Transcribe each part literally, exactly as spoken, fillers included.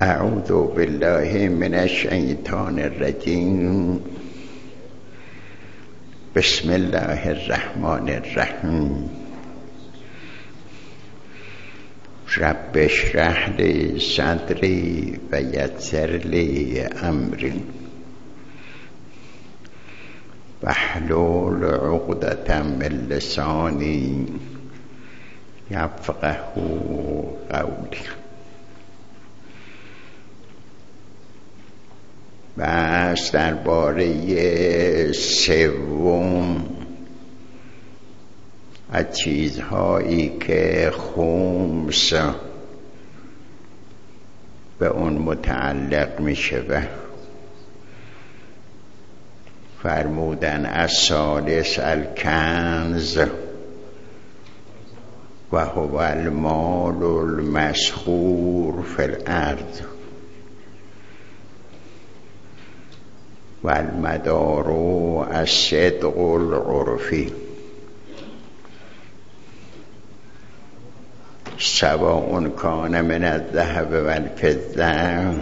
اعوذ بالله من الشیطان الرجیم. بسم الله الرحمن الرحیم. رب اشرح لی صدری و یسر لی امری واحلل عقدة من لسانی یفقه قولی. بس درباره سوم از چیزهایی که خمس به اون متعلق می شود فرمودن الثالث الکنز و هو المال المسخور فی الارض و المدار الصدق العرفی سواء کان من الذهب و الفضة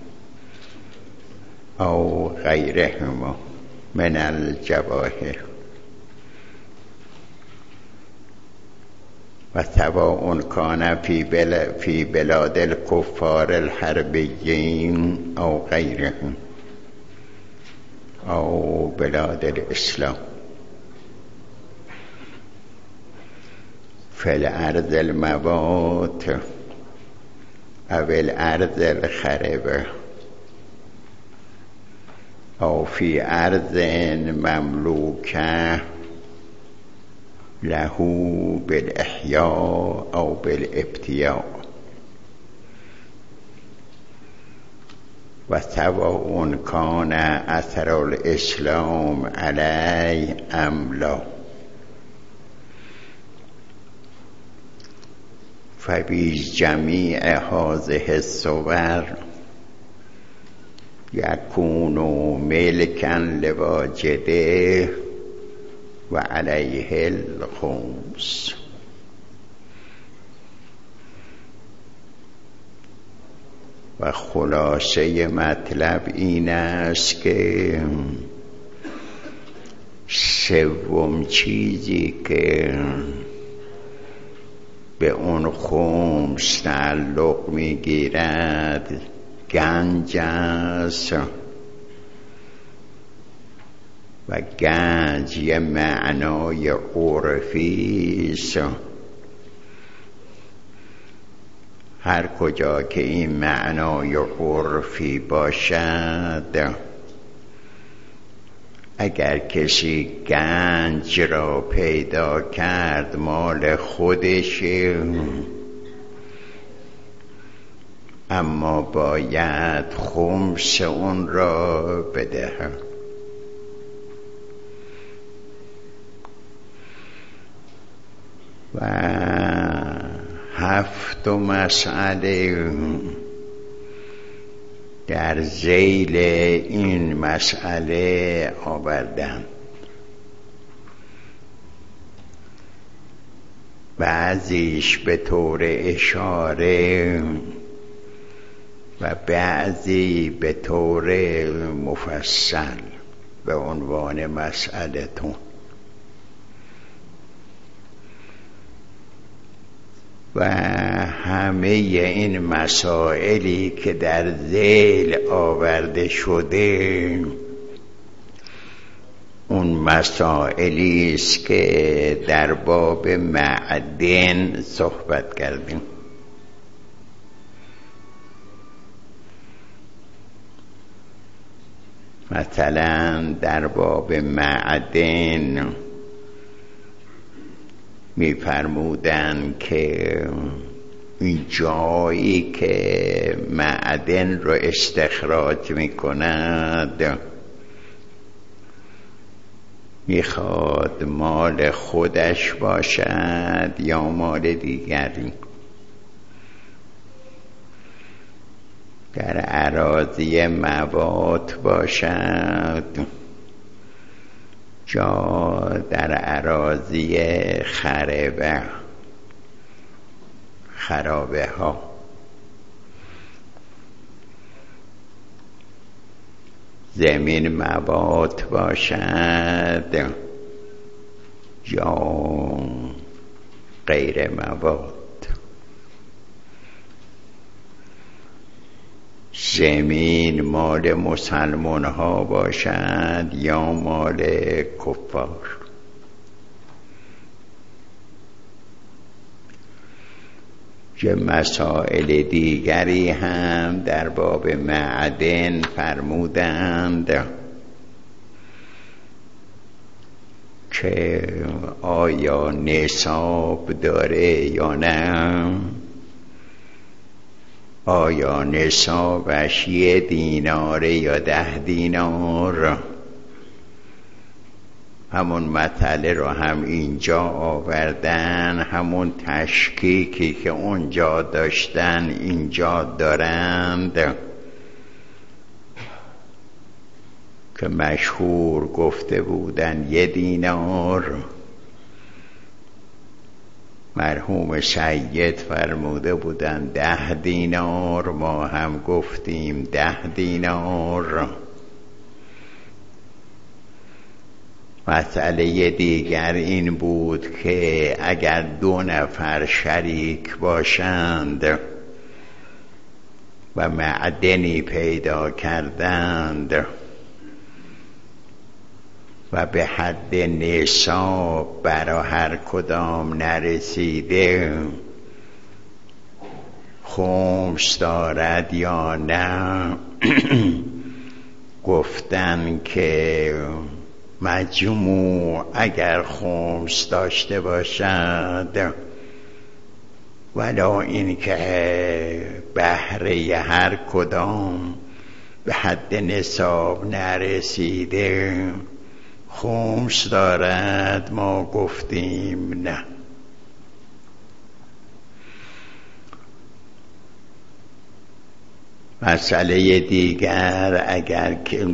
او غیرهما من الجواهر و سواء کان فی بل فی بلاد الکفار الحربیین او غیرهم او بلاد الاسلام. فی الارض الموات او الارض الخربه او فی ارض مملوکه له بالاحیاء او بالابتیاء و سواء کان اثر الاسلام علی ام لا. فبی جمیع هذه الصور یکون ملکا لواجده و علیه الخمس. و خلاصه مطلب این است که سوم چیزی که به اون خمس تعلق میگیرد گنج است و گنج یه معنای عرفی است. هر کجا که این معنای عرفی باشد، اگر کسی گنج را پیدا کرد مال خودشه، اما باید خمس اون را بدهد. و هفت مسئله در ذیل این مسئله آوردن. بعضیش به طور اشاره و بعضی به طور مفصل به عنوان مسئله تون. و همه این مسائلی که در ذیل آورده شده اون مسائلی است که در باب معدن صحبت کردیم. مثلا در باب معدن می فرمودن که این جایی که معدن رو استخراج می کند می خواد مال خودش باشد یا مال دیگری. در اراضی موات باشد جا در اراضی خربه خرابه ها زمین مواد باشد یا غیر مواد، زمین مال مسلمان ها باشد یا مال کفار. که مسائل دیگری هم در باب معدن فرمودند که آیا نصاب داره یا نه، آیا نصابش یه دیناره یا ده دینار. همون مطلع رو هم اینجا آوردن، همون تشکیکی که اونجا داشتن اینجا دارند که مشهور گفته بودن یه دینار. مرحوم سید فرموده بودن ده دینار، ما هم گفتیم ده دینار. مسئله دیگر این بود که اگر دو نفر شریک باشند و معدنی پیدا کردند و به حد نصاب برا هر کدام نرسیده، خمس دارد یا نه؟ گفتن که مجموع اگر خمس داشته باشد ولا این که بهره هر کدام به حد نصاب نرسیده خمس دارد، ما گفتیم نه. مسئله دیگر اگر که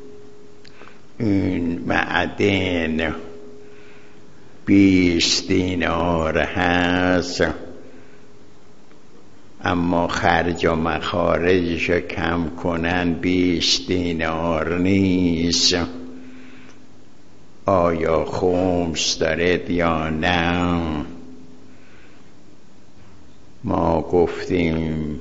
این معدن بیست دینار هست اما خرج و مخارجش کم کنن بیست دینار نیست، آیا خمس دارد یا نه؟ ما گفتیم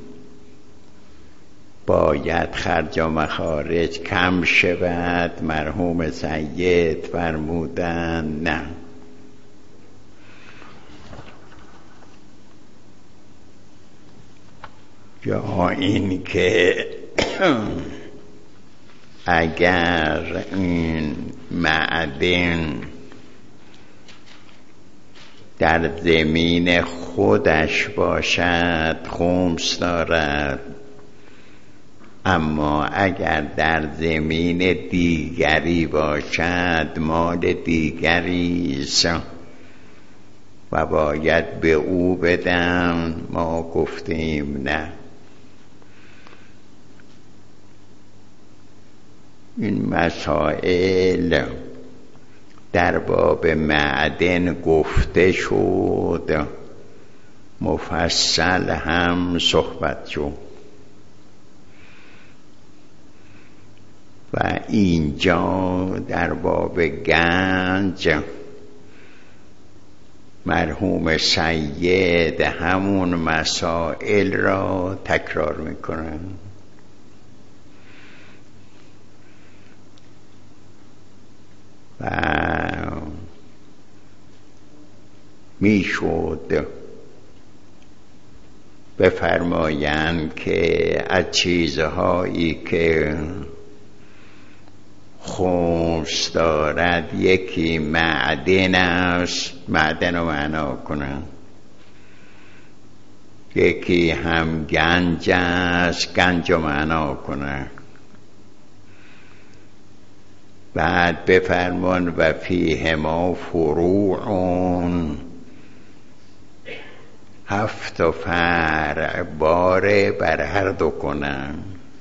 باید خرج و مخارج کم شود. مرحوم سید فرمودن نه. یا این که اگر این معدن در زمین خودش باشد خمس دارد، اما اگر در زمین دیگری باشد مال دیگریست و باید به او بدم، ما گفتیم نه. این مسائل در باب معدن گفته شد، مفصل هم صحبت شد و اینجا در باب گنج مرحوم سید همون مسائل را تکرار میکنن و میشد بفرمایند که از چیزهایی که خمس دارد یکی معدن است، معدن رو معنا کنن، یکی هم گنج است، گنج رو معنا کنن. بعد بفرمان و فیه ما فروعون، هفت فرع باره بر هر دو کنن.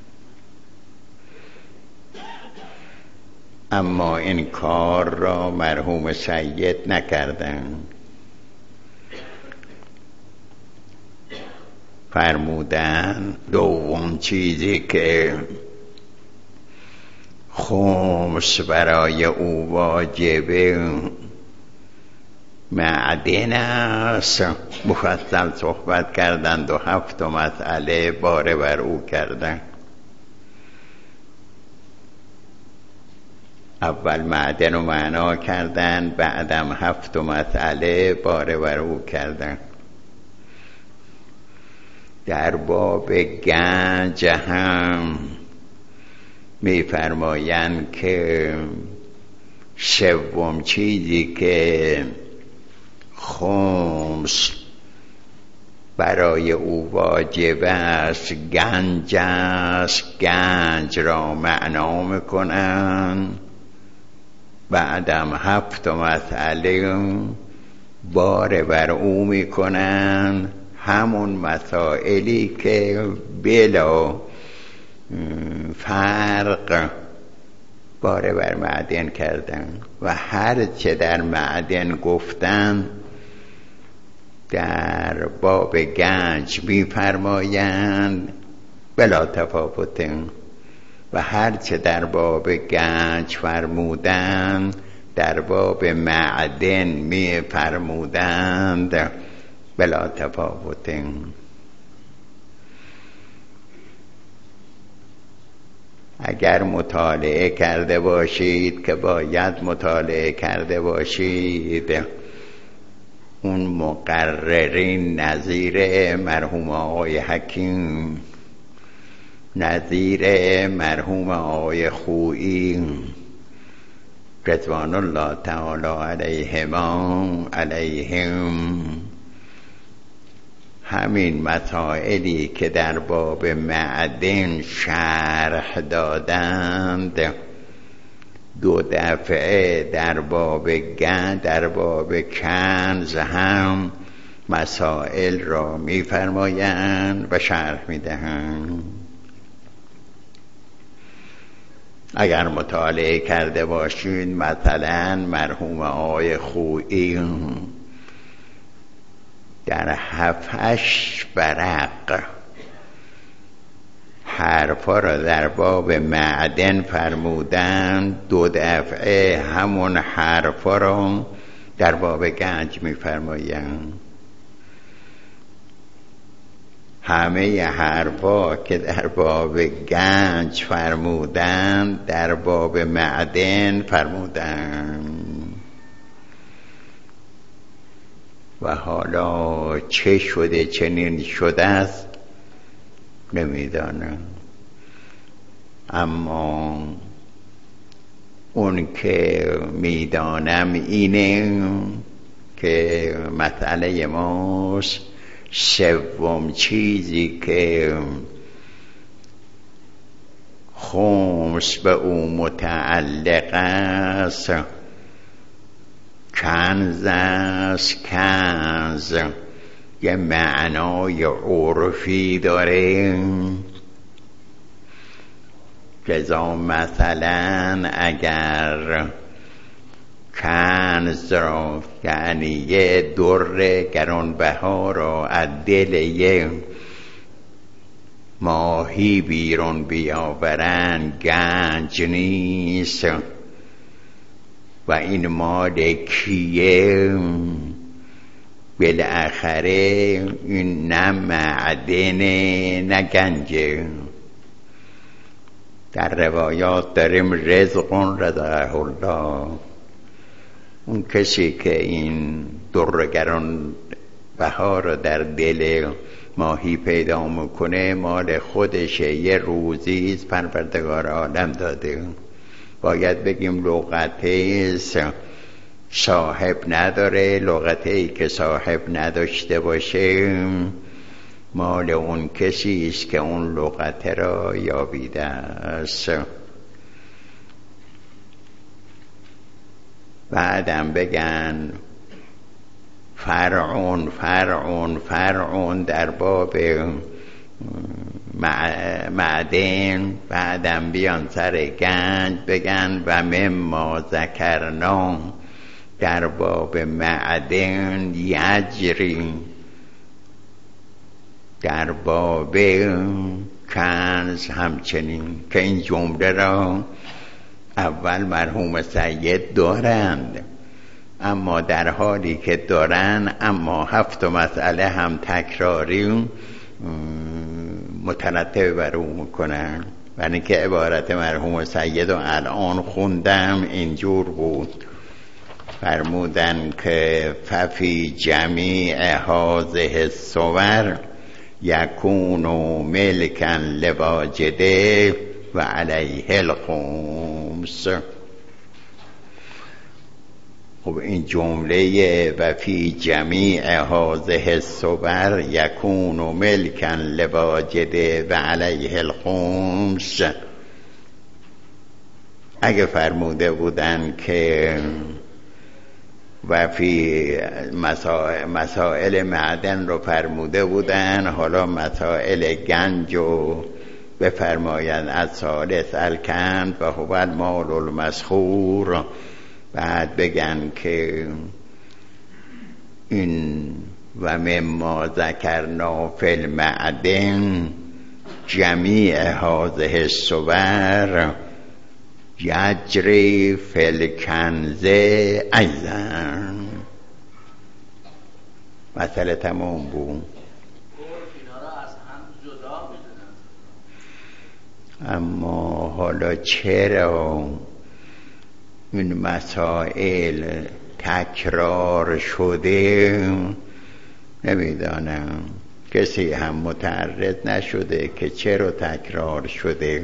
اما این کار را مرحوم سید نکردن، فرمودن دوم چیزی که خمس برای او واجب معدن است. مفصل صحبت کردند و هفت مسئله باره بر او کردند. اول معدن رو معنا کردند، بعدم هفت مسئله باره بر او کردند. در باب گنج هم می‌فرمایند که سوم چیزی که خمس برای او واجب است گنج است. گنج را معنا میکنند، بعدم هفت مسئله باره بر او میکنند، همون مسائلی که بلا فرق باره بر معدن کردن و هر چه در معدن گفتن در باب گنج می‌فرمایند بلا تفاوت، و هر چه در باب گنج فرمودند در باب معدن می‌فرمودند بلا تفاوت. اگر مطالعه کرده باشید که باید مطالعه کرده باشید، اون مقررین نظیر مرحوم آقای حکیم، نظیر مرحوم آقای خویی رضوان الله تعالی علیهما علیهم، همین مسائلی که در باب معدن شرح دادند دو دفعه در باب گنج در باب کنز هم مسائل را می‌فرمایند و شرح می‌دهند. اگر مطالعه کرده باشید مثلا مرحوم آقای خویی در هفتش برق حرفا را در باب معدن فرمودند، دو دفعه همون حرفا را در باب گنج می‌فرمایند. همه حرفا که در باب گنج فرمودند در باب معدن فرمودند. و حالا چه شده چنین شده است نمیدانم، اما اون که میدانم اینه که مسئله ماست سوم چیزی که خمس به او متعلق است کنز است. کنز یه معنای عرفی داره، لذا مثلا اگر کنز را یعنی یه در گرانبها را از دل یه ماهی بیرون بیاورن گنج نیست. و این مال کیه؟ بالاخره این نه معدنه نه گنجه. در روایات داریم رزق رزقه الله، اون کسی که این در گران بها رو در دل ماهی پیدا میکنه مال خودشه، یه روزی پروردگار عالم داده. باید بگیم لغته صاحب نداره، لغته ای که صاحب نداشته باشه مال اون کسی است که اون لغته را یابیده است. بعدم بگن فرعون فرعون فرعون در باب معدن، بعدم بیان سر گنج بگن و مما ذکرنا در باب معدن یجری، در باب کنز همچنین، که این جمله را اول مرحوم سید دارند، اما در حالی که دارن اما هفت مسئله هم تکراری مترتب بر او میکنن. و اینکه عبارت مرحوم سید رو الان خوندم اینجور بود، فرمودن که ففی جمیع هذه الصور یکون ملکا لواجده و علیه الخمس. خب این جمله و فی جمیع هذه الصور یکون ملکا لواجده و علیه الخمس، اگه فرموده بودن که و فی مسائل, مسائل معدن رو فرموده بودن، حالا مسائل گنج رو بفرمایند از ثالث الکند و هو المال المسخور، بعد بگن که این و مما ذکرنا فی المعدن جمیع هذه الصور یجری فی الکنز ایضا. مسئله تمام بود. اما حالا چرا این مسائل تکرار شده نمیدانم، کسی هم متعرض نشده که چرا تکرار شده.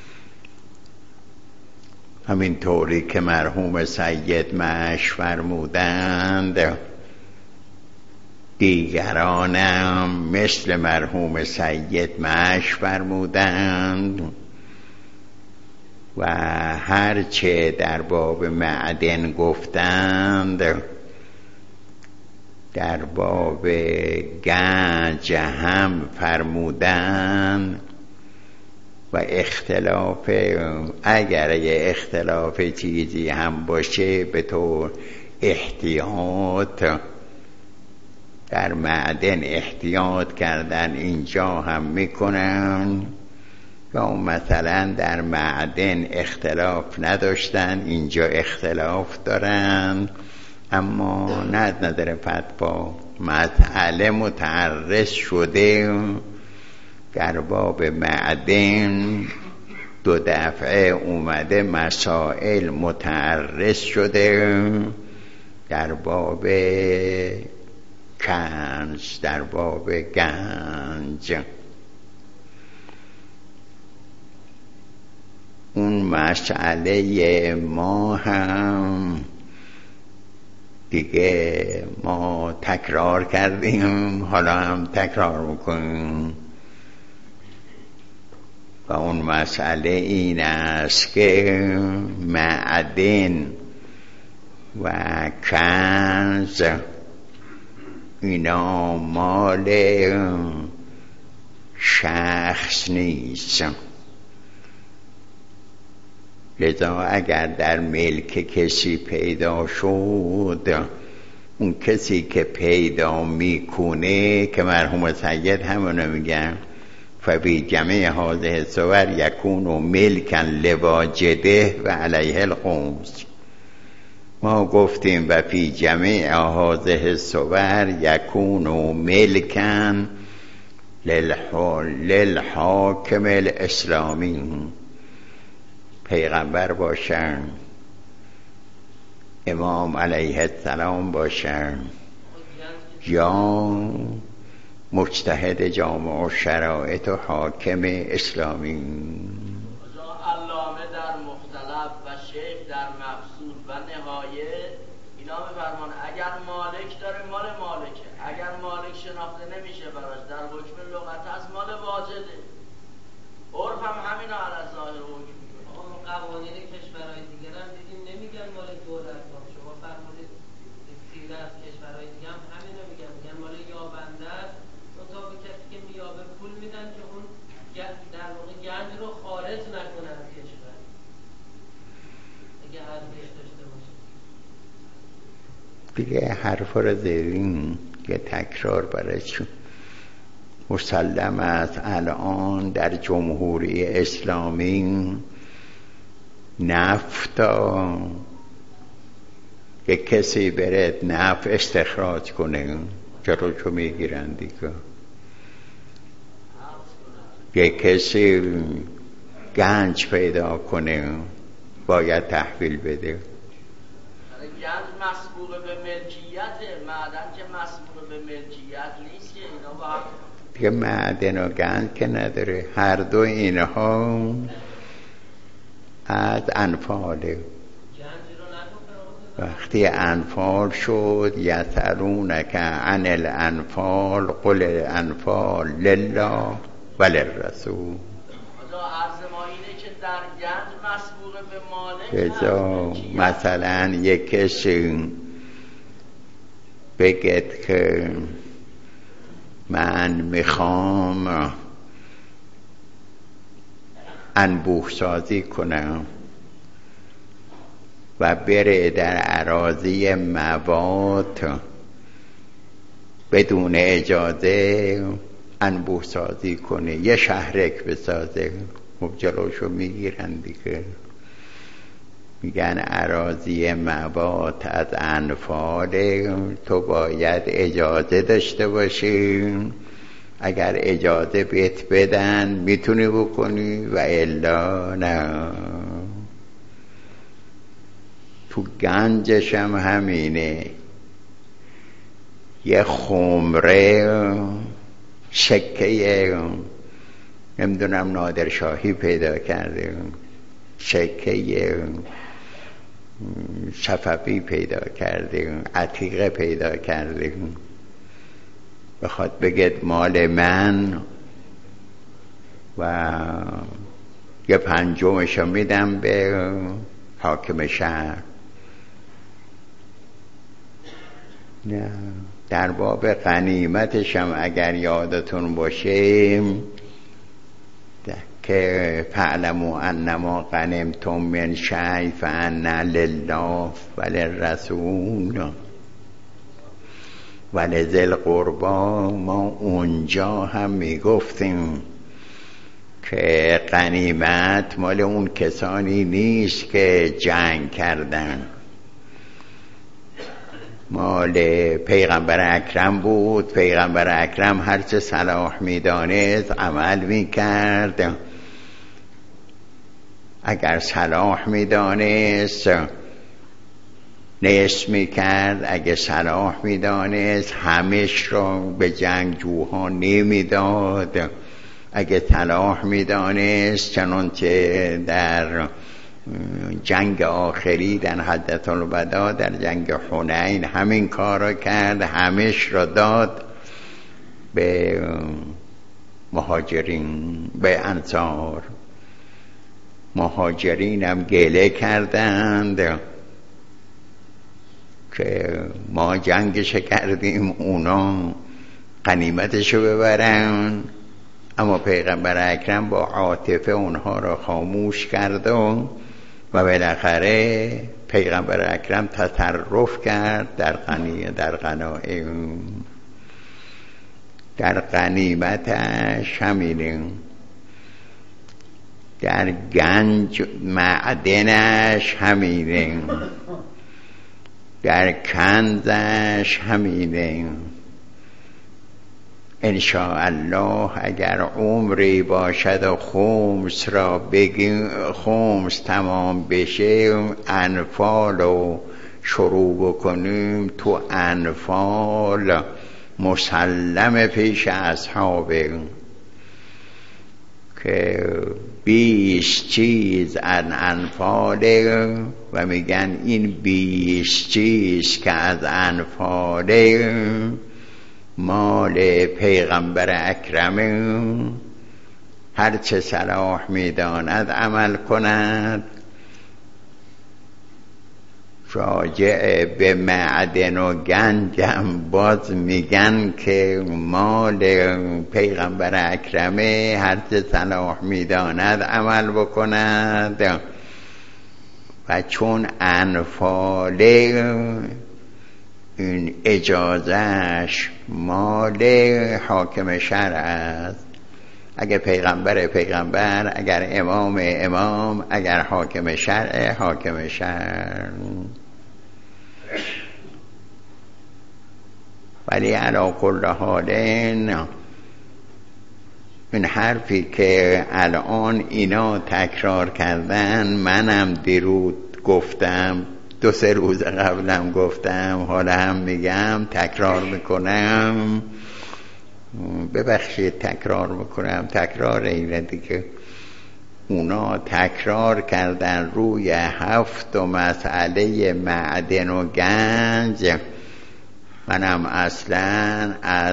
همین طوری که مرحوم سید مش فرمودند، دیگرانم مثل مرحوم سید مش فرمودند و هرچه در باب معدن گفتند در باب گنج هم فرمودند. و اختلاف، اگر یه اختلاف چیزی هم باشه به طور احتیاط در معدن احتیاط کردن اینجا هم میکنن، و اون مثلا در معدن اختلاف نداشتن اینجا اختلاف دارن، اما نه نظر فتوا مسئله متعرض شده در باب معدن، دو دفعه اومده مسائل متعرض شده در باب کنز، در باب گنج. اون مسئله ما هم دیگه ما تکرار کردیم، حالا هم تکرار میکنیم. و اون مسئله این است که معدن و کنز اینا مال شخص نیست، لذا اگر در ملک کسی پیدا شد، اون کسی که پیدا میکنه که مرحوم سید همونو میگن فبی جمع هذه الصور یکون ملکا لواجده و علیه الخمس. ما گفتیم و فی جمع هذه الصور یکون ملکا للحاکم الاسلامی، پیغمبر باشن، امام علیه السلام باشن، یا مجتهد جامع و شرایط و حاکم اسلامی. علامه در مختلف و شیخ در مفصول و نهایه اینا میفرمان اگر مالک داره مال مالکه، اگر مالک شناخته نمیشه براش در حکم لغت از مال واجده. عرف هم همینا علی ظاهر حکم میکنه. اما قوانین کشورهای دیگر هم دیدیم نمیگن مال دولت، شما فرمودید سیره از کشورهای دیگه هم همینا میگن، میگن مال یابنده است، تا به کسی که میابه پول میدن که اون در واقع گنج رو خارج نکنه از کشور اگه ارزش داشته باشه. دیگه حرفا رو داریم که تکرار برایشون مسلم است. الان در جمهوری اسلامی نفتا یک کسی بره نفت استخراج کنه جلوشو میگیرن دیگه. یک کسی گنج پیدا کنه باید تحویل بده. گنج مسبوق به ملکیته، معدن که مسبوق به ملکیت نیست که اینا با هم دیگه معدن و گنج که نداره، هر دو اینها از انفاله. وقتی انفال شد یسألونک عن الانفال قل الانفال لله وللرسول. عرض ما اینه که در گنج مسبوق به مالک هست. مثلا یک کسی بگید که من میخوام انبوه سازی کنم و بره در اراضی مواد بدون اجازه انبوه سازی کنه، یه شهرک بسازه، خب جلوشو میگیرن دیگه. میگن اراضی مواد از انفاله، تو باید اجازه داشته باشی، اگر اجازه بهت بدن میتونی بکنی و الا نه. تو گنجش هم همینه، یه خمره شکه نمیدونم نادرشاهی پیدا کرده، شکه صفوی پیدا کرده، عتیقه پیدا کرده، بخواد بگید مال من و یه پنجمشو میدم به حاکم شهر. نه، در باب غنیمتش هم اگر یادتون باشه که فعلموا انما غنمتم من شیء فان لله وللرسول ولذی القربی، ما اونجا هم میگفتیم که غنیمت مال اون کسانی نیست که جنگ کردن، مال پیغمبر اکرم بود. پیغمبر اکرم هرچه صلاح میدانست عمل میکرد، اگر صلاح میدانست نصف میکرد، اگر صلاح میدانست همش را به جنگجوها نمیداد، اگر صلاح میدانست چنانچه در جنگ آخری در حجة الوداع در جنگ حنین همین کار را کرد، همش را داد به مهاجرین به انصار. مهاجرین هم گله کردند که ما جنگش کردیم اونا غنیمتشو ببرن، اما پیغمبر اکرم با عاطفه اونها را خاموش کرد و و بالاخره پیغمبر اکرم تصرف کرد در غنی در غنایم. در غنیمتش همینه، در گنج معدنش همینه، در کنزش همینه. انشاءالله اگر عمری باشد و خمس را بگیم، خمس تمام بشه، انفال رو شروع بکنیم. تو انفال مسلم پیش اصحابه که بیست چیز از انفاله و میگن این بیست چیز که از انفاله مال پیغمبر اکرم، هر چه صلاح میداند عمل کند. راجع به معدن و گنجم باز میگن که مال پیغمبر اکرمه، هر چه صلاح میداند عمل بکند. و چون انفاله این اجازهش مال حاکم شرع است، اگر پیغمبر پیغمبر، اگر امام امام، اگر حاکم شرع حاکم شرع. ولی علی کل حال این حرفی که الان اینا تکرار کردن، منم دیروز گفتم، دو سه روز قبلم گفتم، حالا هم میگم، تکرار میکنم، ببخشید تکرار میکنم، تکرار اینه دیگه. اونا تکرار کردن روی هفت و مسئله معدن و گنج، منم اصلا از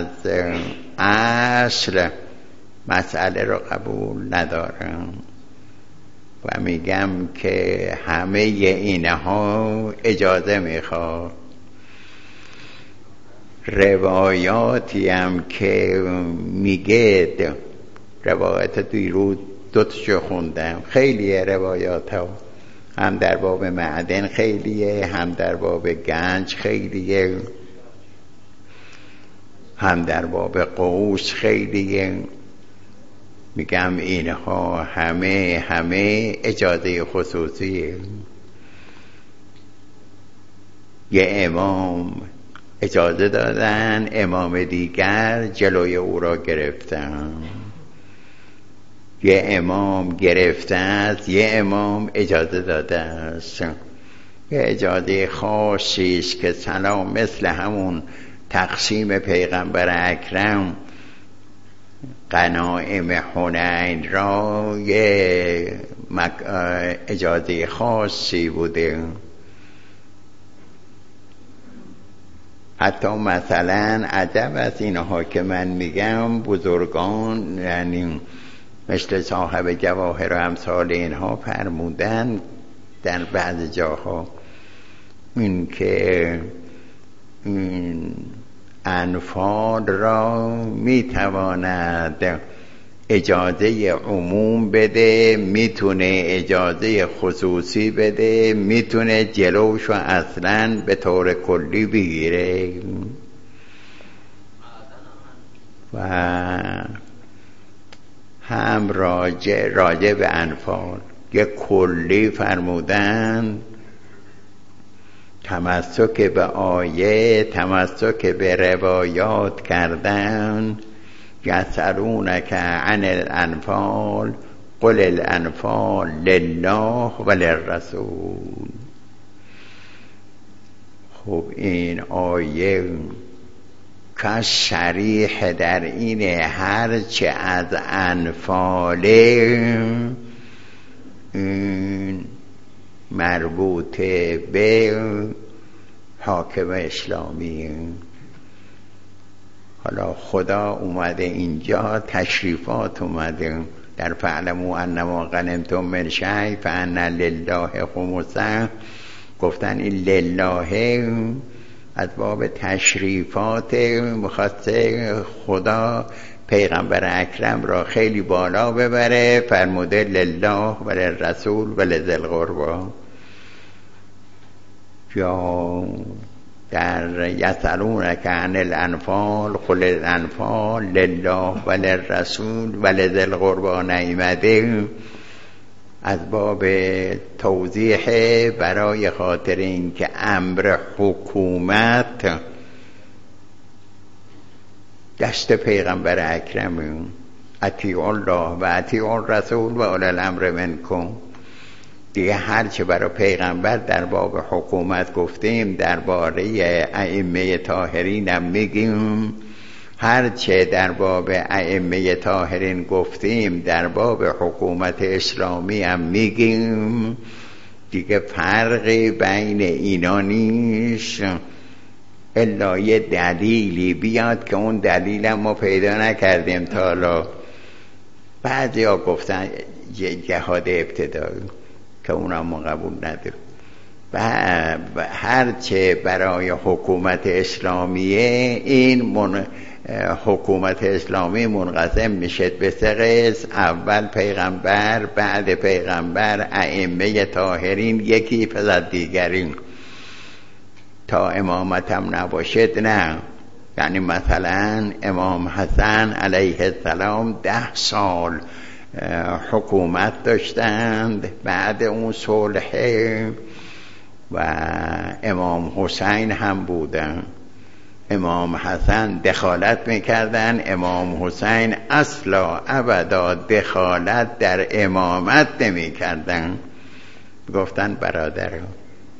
اصل مسئله رو قبول ندارم و میگم که همه اینها اجازه میخواد. روایاتی هم که میگه، روایت دیروز دوتشو خوندم، خیلی روایات ها، هم در باب معدن خیلیه، هم در باب گنج خیلیه، هم در باب قوس خیلیه. میگم اینها همه همه اجازه خصوصیه. یه امام اجازه دادن، امام دیگر جلوی او را گرفتن. یه امام گرفته است، یه امام اجازه داده است. یه اجازه خاصی است که سلام مثل همون تقسیم پیغمبر اکرم غنایم حنین را یه اجازه خاصی بوده. حتی مثلا عجب از اینها که من میگم، بزرگان یعنی مثل صاحب جواهر و امثال اینها فرمودن در بعض جاها، این که این انفال را میتواند اجازه عموم بده، میتونه اجازه خصوصی بده، میتونه جلوشو اصلا به طور کلی بگیره. و هم راجع, راجع به انفال یک کلی فرمودن، تمسک به آیه، تمسک به روایات کردن. یسألونک عن الانفال قل الانفال لله و للرسول. خب این آیه که صریح در اینه، هرچه از انفاله این مربوط به حاکم اسلامی. حالا خدا اومده اینجا، تشریفات اومده در فعلموا انما غنمتم من شیء فان لله خمسه، گفتن این لله از باب تشریفات، مخواسته خدا پیغمبر اکرم را خیلی بالا ببره، فرموده لله و للرسول و لذی القربی. یا در یسألونک عن الانفال قل الانفال لله و للرسول و لذی القربی نیامده، از باب توضیح برای خاطر این که امر حکومت دست پیغمبر اکرم، اطیعوا الله و اطیعوا الرسول و اولی الامر منکم. دیگه هرچه برای پیغمبر در باب حکومت گفتیم، درباره ائمه طاهرین هم میگیم، هرچه در باب ائمه طاهرین گفتیم در باب حکومت اسلامی هم میگیم. دیگه فرقی بین اینا نیست، الا یه دلیلی بیاد که اون دلیل هم ما پیدا نکردیم تا حالا. بعضی ها گفتن جهاد ابتدایی که اونم ما قبول نداریم. و هرچه برای حکومت اسلامیه، این من حکومت اسلامی منقسم میشه به سه قسم: اول پیغمبر، بعد پیغمبر ائمه طاهرین، یکی پس از دیگرین. تا امامت هم نباشد نه، یعنی مثلا امام حسن علیه السلام ده سال حکومت داشتند بعد اون صلح و امام حسین هم بودن. امام حسن دخالت میکردن، امام حسین اصلا ابدا دخالت در امامت نمیکردن. گفتن برادران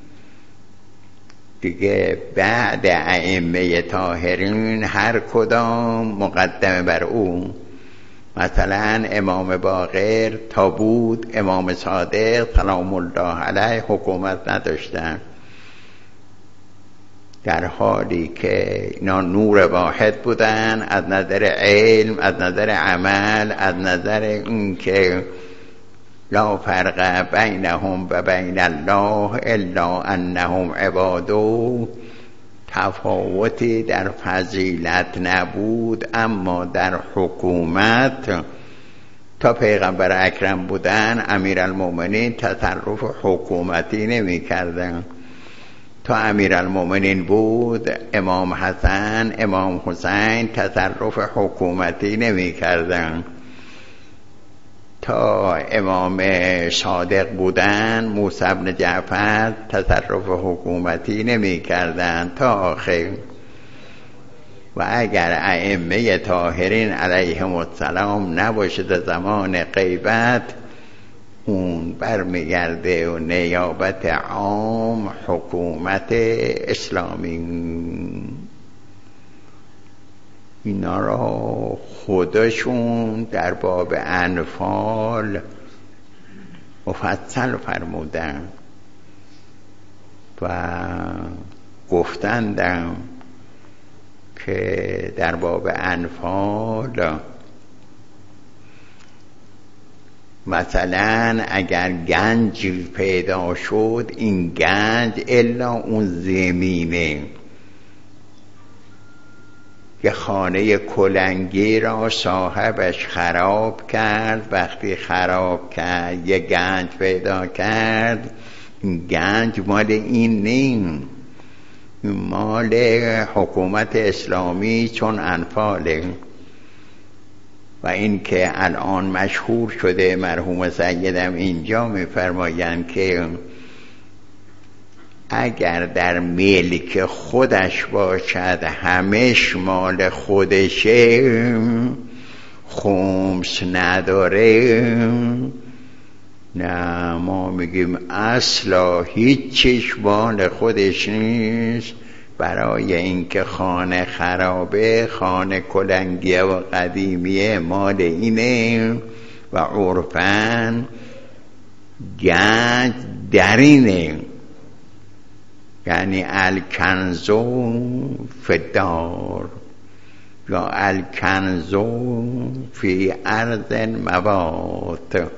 دیگه بعد ائمه طاهرین هر کدام مقدمه بر او. مثلا امام باقر تا بود، امام صادق سلام الله علیه حکومت نداشتن، در حالی که اینا نور واحد بودن از نظر علم، از نظر عمل، از نظر این که لا فرق بینهم و بین الله الا انهم عبادو، تفاوتی در فضیلت نبود، اما در حکومت تا پیغمبر اکرم بودن امیرالمومنین تصرف حکومتی نمی کردن. تا امیرالمومنین بود امام حسن، امام حسین تصرف حکومتی نمی کردن. تا امام صادق بودن موسی بن جعفر تصرف حکومتی نمی کردن تا آخر. و اگر ائمه طاهرین علیهم السلام نباشد زمان غیبت، اون برمیگرده و نیابت عام حکومت اسلامی. اینا را خودشون در باب انفال مفصل فرمودن و گفتندم که در باب انفال مثلا اگر گنجی پیدا شد، این گنج الا اون زمینه که خانه کلنگی را صاحبش خراب کرد، وقتی خراب کرد یه گنج پیدا کرد، این گنج مال این نیم، مال حکومت اسلامی چون انفاله. و این که الان مشهور شده، مرحوم سیدم اینجا میفرمایند که اگر در ملک خودش باشد همش مال خودشه، خمس نداره، نه ما میگیم اصلا هیچیش مال خودش نیست. برای اینکه خانه خرابه، خانه کلنگیه و قدیمیه مال اینه و عرفاً گنج درینه، یعنی الکنزو فی الدار یا الکنزو فی ارض موات.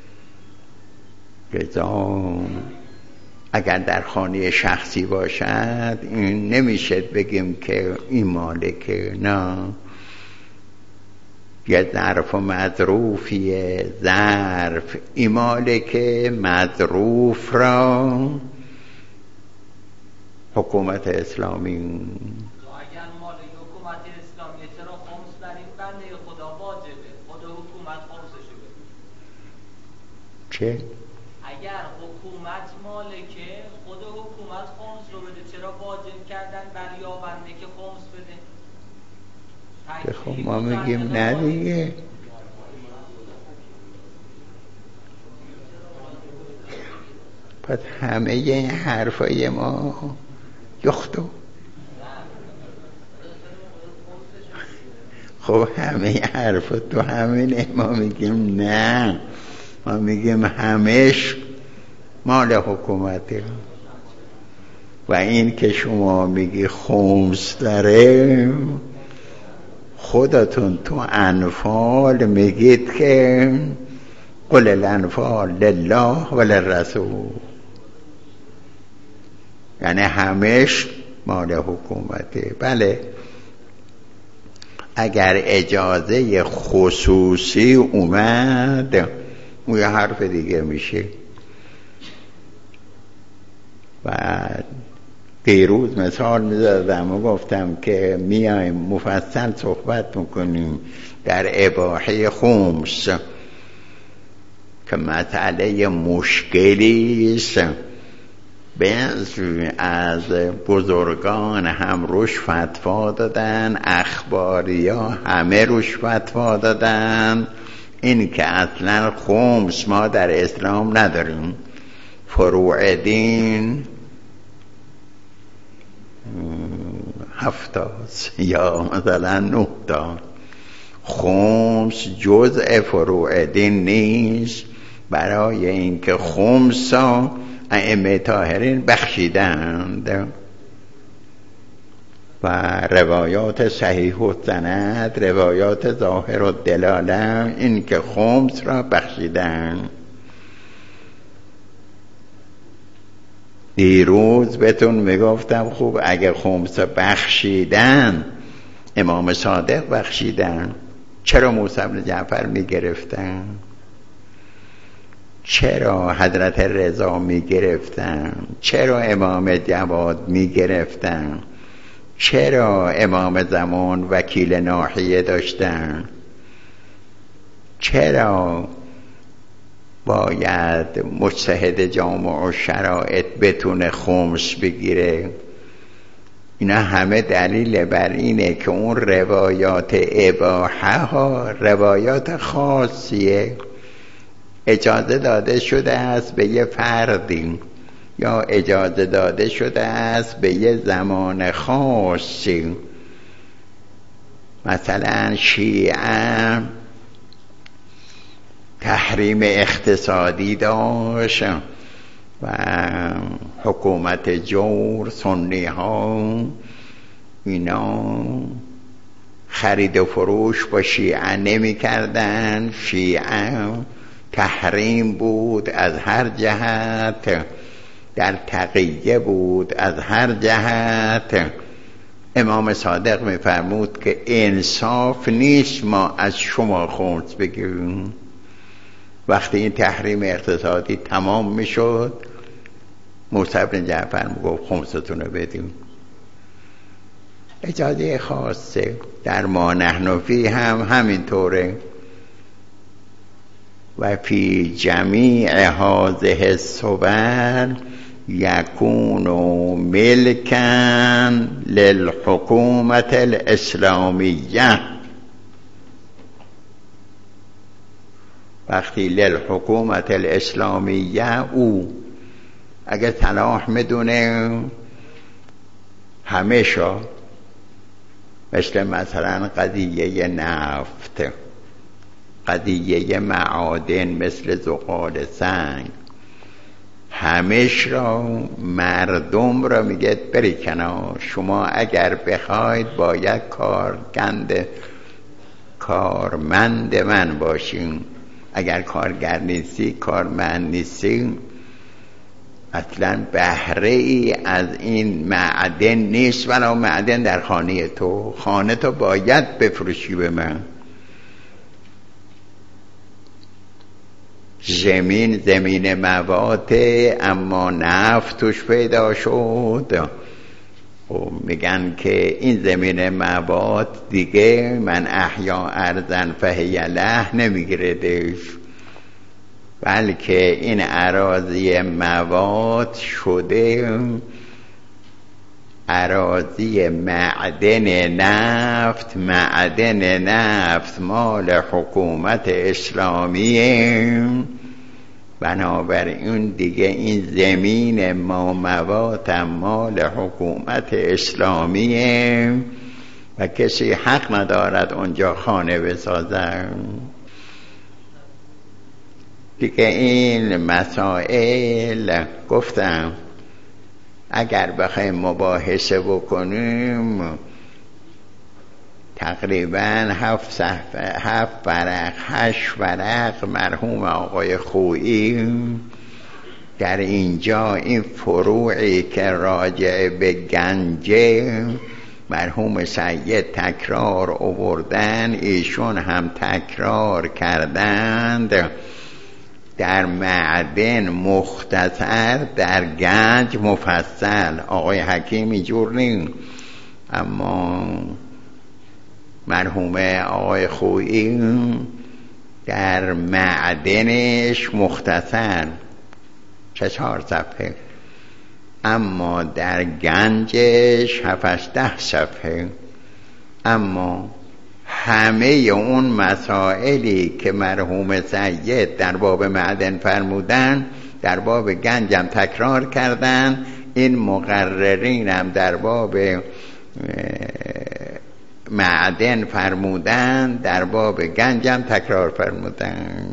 لذا اگر در خانه شخصی باشد این نمیشه بگیم که این مالکه، نه، یه ظرف و مظروفیه، ظرف این مالکه، مظروف را حکومت اسلامی. اگر مالک حکومت اسلامی چرا خمس در این بنده خدا واجبه؟ خود حکومت خمسشو بده. چه؟ اگر حکومت مالکه، خود حکومت خمس رو بده، چرا واجب کردن بر یابنده که خمس بده؟ که خب ما میگیم نه دیگه. پس همه این حرفای ما یختو. خب همه حرفا تو همینه، ما میگیم نه، ما میگیم همش مال حکومته. و این که شما میگی خمس داره، خودتون تو انفال میگید که قل الانفال لله و للرسول، یعنی همش مال حکومته. بله اگر اجازه خصوصی اومد اون یه حرف دیگه میشه. و دیروز مثال می‌زدم و گفتم که میایم مفصل صحبت میکنیم در اباحه خمس که مسئله مشکلی است. بعضی از بزرگان هم روش فتوا دادن، اخباریا همه روش فتوا دادن، این که اصلا خمس ما در اسلام نداریم، فروع دین هفتاست یا مثلا نه تا، خمس جزء فروع دین نیست، برای اینکه خمس ها ائمه طاهرین بخشیدند و روایات صحیح السند، روایات ظاهر الدلاله، این که خمس را بخشیدند. دیروز بهتون میگفتم خوب اگه خمس بخشیدن، امام صادق بخشیدن، چرا موسی بن جعفر میگرفتن؟ چرا حضرت رضا میگرفتن؟ چرا امام جواد میگرفتن؟ چرا امام زمان وکیل ناحیه داشتن؟ چرا باید مجتهد جامع و شرایط بتونه خمس بگیره؟ اینا همه دلیل بر اینه که اون روایات اباحه ها روایات خاصیه، اجازه داده شده است به یه فردی یا اجازه داده شده است به یه زمان خاصی. مثلا شیعه تحریم اقتصادی داشت و حکومت جور، سنی ها اینا خرید و فروش با شیعه نمی کردن، شیعه تحریم بود از هر جهت، در تقیه بود از هر جهت. امام صادق می فرمود که انصاف نیست ما از شما خمس بگیریم. وقتی این تحریم اقتصادی تمام می شد، موسی بن جعفر می گفت خمستون رو بدیم. اجازه خاصه. در ما نحن فی هم همینطوره. و فی جمیع هذه الصور یکون ملکا للحکومت الاسلامیه. وقتی للحکومت الاسلامیه، او اگه صلاح میدونه همیشه، مثل مثلا قضیه نفت، قضیه معادن مثل زغال سنگ، همش را مردم را میگه بری کنار، شما اگر بخواید باید کارگند کارمند من باشین، اگر کارگر نیستی، کارمند نیستی، اصلا بهره ای از این معدن نیست. ولی معدن در خانه تو، خانه تو باید بفروشی به من. زمین زمین مواد، اما نفت توش پیدا شد. و میگن که این زمین مواد دیگه من احیا ارضن فهی له نمیگیردش، بلکه این اراضی مواد شده اراضی معدن نفت. معدن نفت مال حکومت اسلامیه، بنابراین دیگه این زمین ما مواد مال حکومت اسلامیه و کسی حق ندارد اونجا خانه بسازن. دیگه این مسائل گفتم اگر بخوایم مباحثه بکنیم تقریبا هفت صفحه، هفت ورق، هشت ورق مرحوم آقای خویی در اینجا این فروعی که راجع به گنجه مرحوم سید تکرار آوردن، ایشون هم تکرار کردند. در معدن مختصر، در گنج مفصل. آقای حکیم اینجور نیست، اما مرحوم آقای خویی در معدنش مختصر چه چهار صفحه، اما در گنجش هفت ده صفحه. اما همه اون مسائلی که مرحوم سید در باب معدن فرمودن در باب گنجم تکرار کردن. این مقررین هم در باب معدن فرمودن، در باب گنجم تکرار فرمودن.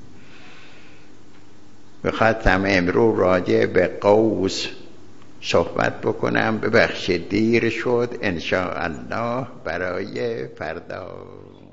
بخواستم امروز راجع به قوس صحبت بکنم، ببخشید دیر شد، انشاءالله برای فردا.